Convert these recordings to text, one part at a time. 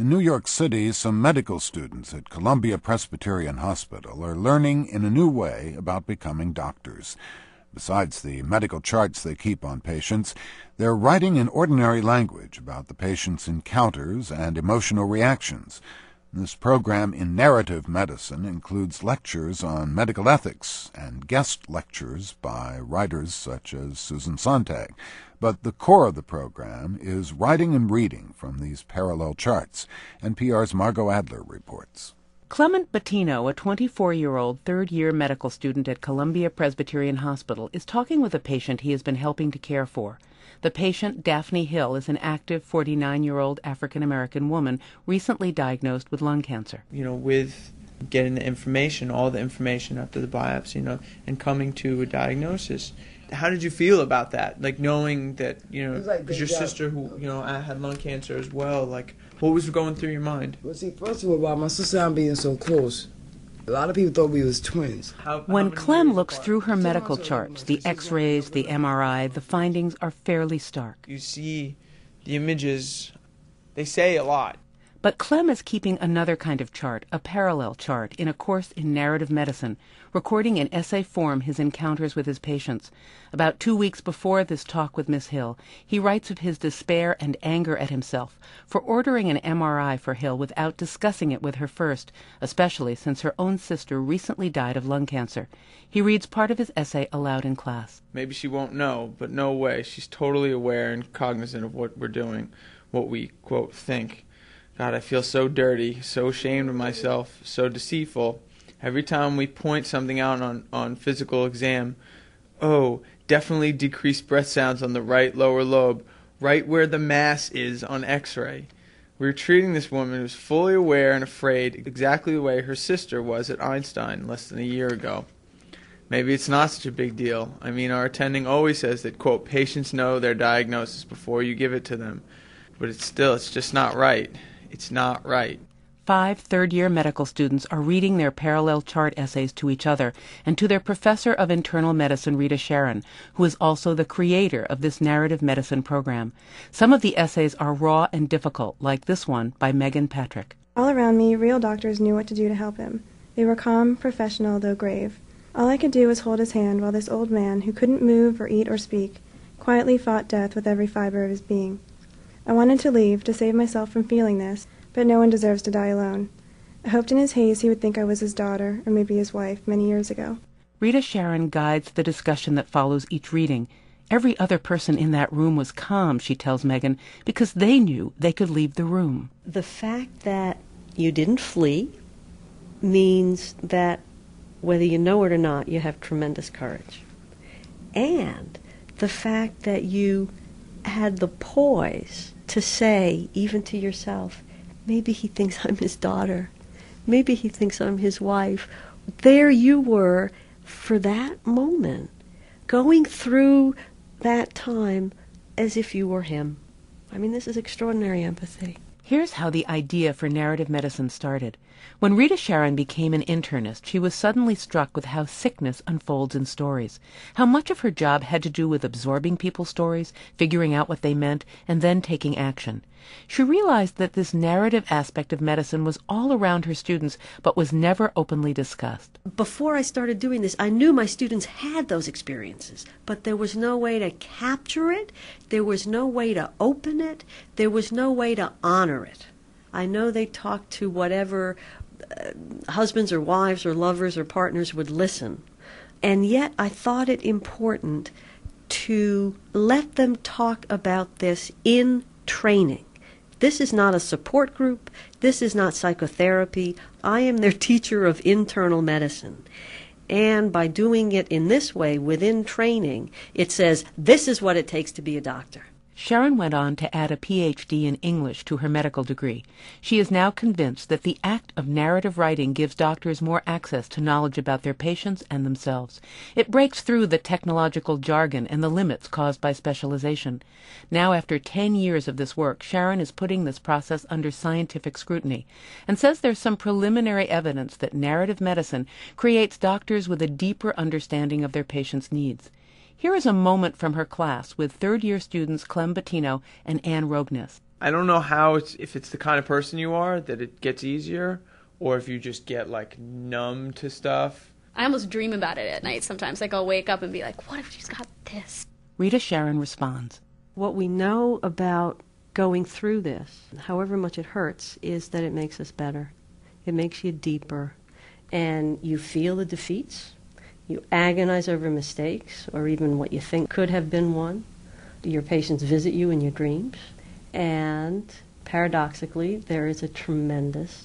In New York City, some medical students at Columbia Presbyterian Hospital are learning in a new way about becoming doctors. Besides the medical charts they keep on patients, they're writing in ordinary language about the patient's encounters and emotional reactions. This program in narrative medicine includes lectures on medical ethics and guest lectures by writers such as Susan Sontag. But the core of the program is writing and reading from these parallel charts. NPR's Margot Adler reports. Clement Bettino, a 24-year-old third-year medical student at Columbia Presbyterian Hospital, is talking with a patient he has been helping to care for. The patient, Daphne Hill, is an active 49-year-old African-American woman recently diagnosed with lung cancer. With getting the information, all the information after the biopsy, and coming to a diagnosis. How did you feel about that? Like knowing that, because your sister who, had lung cancer as well, what was going through your mind? Well, see, first of all, about my sister and I being so close, a lot of people thought we was twins. When Clem looks through her medical charts, the x-rays, the MRI, the findings are fairly stark. You see the images, they say a lot. But Clem is keeping another kind of chart, a parallel chart, in a course in narrative medicine, recording in essay form his encounters with his patients. About 2 weeks before this talk with Miss Hill, he writes of his despair and anger at himself for ordering an MRI for Hill without discussing it with her first, especially since her own sister recently died of lung cancer. He reads part of his essay aloud in class. Maybe she won't know, but no way. She's totally aware and cognizant of what we're doing, what we, quote, think. God, I feel so dirty, so ashamed of myself, so deceitful. Every time we point something out on physical exam, definitely decreased breath sounds on the right lower lobe, right where the mass is on x-ray. We were treating this woman who was fully aware and afraid, exactly the way her sister was at Einstein less than a year ago. Maybe it's not such a big deal. Our attending always says that, quote, patients know their diagnosis before you give it to them. But it's just not right. It's not right. 5 third-year medical students are reading their parallel chart essays to each other and to their professor of internal medicine, Rita Sharon, who is also the creator of this narrative medicine program. Some of the essays are raw and difficult, like this one by Megan Patrick. All around me, real doctors knew what to do to help him. They were calm, professional, though grave. All I could do was hold his hand while this old man, who couldn't move or eat or speak, quietly fought death with every fiber of his being. I wanted to leave, to save myself from feeling this, but no one deserves to die alone. I hoped in his haze he would think I was his daughter, or maybe his wife, many years ago. Rita Sharon guides the discussion that follows each reading. Every other person in that room was calm, she tells Megan, because they knew they could leave the room. The fact that you didn't flee means that whether you know it or not, you have tremendous courage. And the fact that you had the poise to say, even to yourself, maybe he thinks I'm his daughter. Maybe he thinks I'm his wife. There you were for that moment, going through that time as if you were him. This is extraordinary empathy. Here's how the idea for narrative medicine started. When Rita Sharon became an internist, she was suddenly struck with how sickness unfolds in stories, how much of her job had to do with absorbing people's stories, figuring out what they meant, and then taking action. She realized that this narrative aspect of medicine was all around her students, but was never openly discussed. Before I started doing this, I knew my students had those experiences, but there was no way to capture it, there was no way to open it, there was no way to honor it. I know they talked to whatever husbands or wives or lovers or partners would listen, and yet I thought it important to let them talk about this in training. This is not a support group. This is not psychotherapy. I am their teacher of internal medicine. And by doing it in this way within training, it says, this is what it takes to be a doctor. Sharon went on to add a Ph.D. in English to her medical degree. She is now convinced that the act of narrative writing gives doctors more access to knowledge about their patients and themselves. It breaks through the technological jargon and the limits caused by specialization. Now, after 10 years of this work, Sharon is putting this process under scientific scrutiny and says there's some preliminary evidence that narrative medicine creates doctors with a deeper understanding of their patients' needs. Here is a moment from her class with third-year students Clem Bettino and Anne Rognes. I don't know how if it's the kind of person you are that it gets easier, or if you just get like numb to stuff. I almost dream about it at night sometimes. Like I'll wake up and be like, what if she's got this? Rita Sharon responds. What we know about going through this, however much it hurts, is that it makes us better. It makes you deeper. And you feel the defeats. You agonize over mistakes or even what you think could have been won. Your patients visit you in your dreams. And paradoxically, there is a tremendous,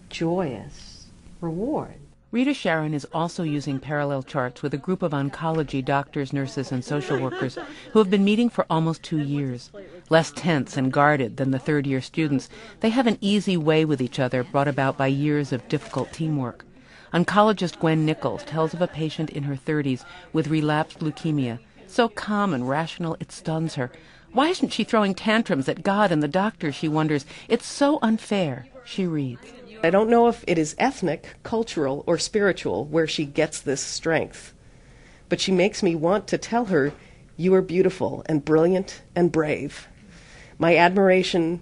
joyous reward. Rita Sharon is also using parallel charts with a group of oncology doctors, nurses, and social workers who have been meeting for almost 2 years. Less tense and guarded than the third-year students, they have an easy way with each other brought about by years of difficult teamwork. Oncologist Gwen Nichols tells of a patient in her 30s with relapsed leukemia, so calm and rational it stuns her. Why isn't she throwing tantrums at God and the doctor, she wonders. It's so unfair, she reads. I don't know if it is ethnic, cultural, or spiritual where she gets this strength, but she makes me want to tell her, you are beautiful and brilliant and brave. My admiration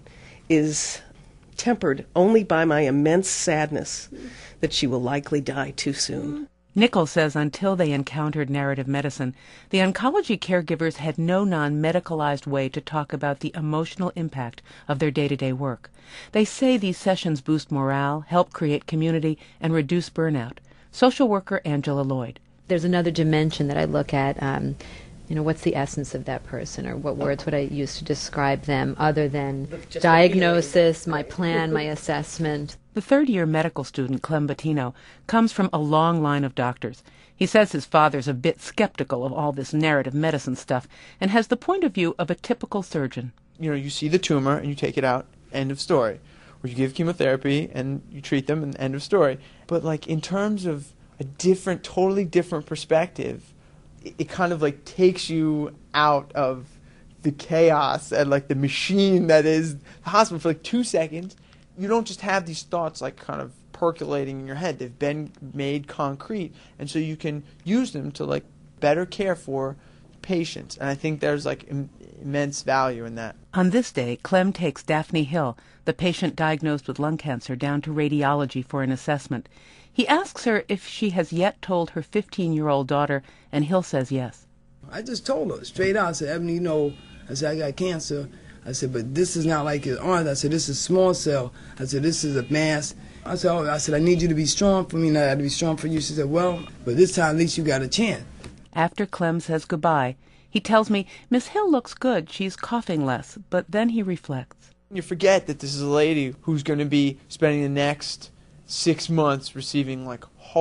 is tempered only by my immense sadness that she will likely die too soon. Nichols says until they encountered narrative medicine, the oncology caregivers had no non-medicalized way to talk about the emotional impact of their day-to-day work. They say these sessions boost morale, help create community, and reduce burnout. Social worker Angela Lloyd. There's another dimension that I look at, what's the essence of that person, or what words would I use to describe them other than diagnosis, my plan, my assessment. The third-year medical student, Clem Bettino, comes from a long line of doctors. He says his father's a bit skeptical of all this narrative medicine stuff and has the point of view of a typical surgeon. You see the tumor and you take it out, end of story. Or you give chemotherapy and you treat them and end of story. But like in terms of a totally different perspective, it kind of like takes you out of the chaos and like the machine that is the hospital for like 2 seconds. You don't just have these thoughts like kind of percolating in your head. They've been made concrete, and so you can use them to like better care for patients. And I think there's like immense value in that. On this day, Clem takes Daphne Hill, the patient diagnosed with lung cancer, down to radiology for an assessment. He asks her if she has yet told her 15-year-old daughter, and Hill says yes. I just told her straight out. I said, Ebony, I said, I got cancer. I said, but this is not like his arms. I said, this is small cell. I said, this is a mass. I said, I need you to be strong for me, and I have to be strong for you. She said, well, but this time at least you got a chance. After Clem says goodbye, he tells me, Miss Hill looks good. She's coughing less. But then he reflects. You forget that this is a lady who's going to be spending the next 6 months receiving like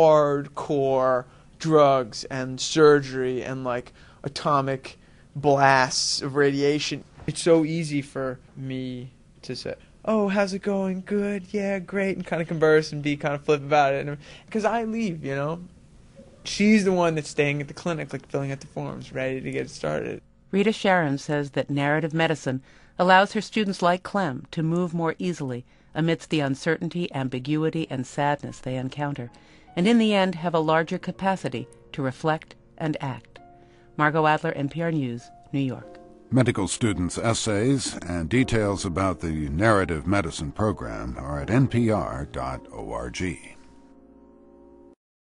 hardcore drugs and surgery and like atomic blasts of radiation. It's so easy for me to say, oh, how's it going? Good, yeah, great, and kind of converse and be kind of flip about it. Because I leave, She's the one that's staying at the clinic, like filling out the forms, ready to get started. Rita Sharon says that narrative medicine allows her students like Clem to move more easily amidst the uncertainty, ambiguity, and sadness they encounter, and in the end have a larger capacity to reflect and act. Margot Adler, NPR News, New York. Medical students' essays and details about the narrative medicine program are at npr.org.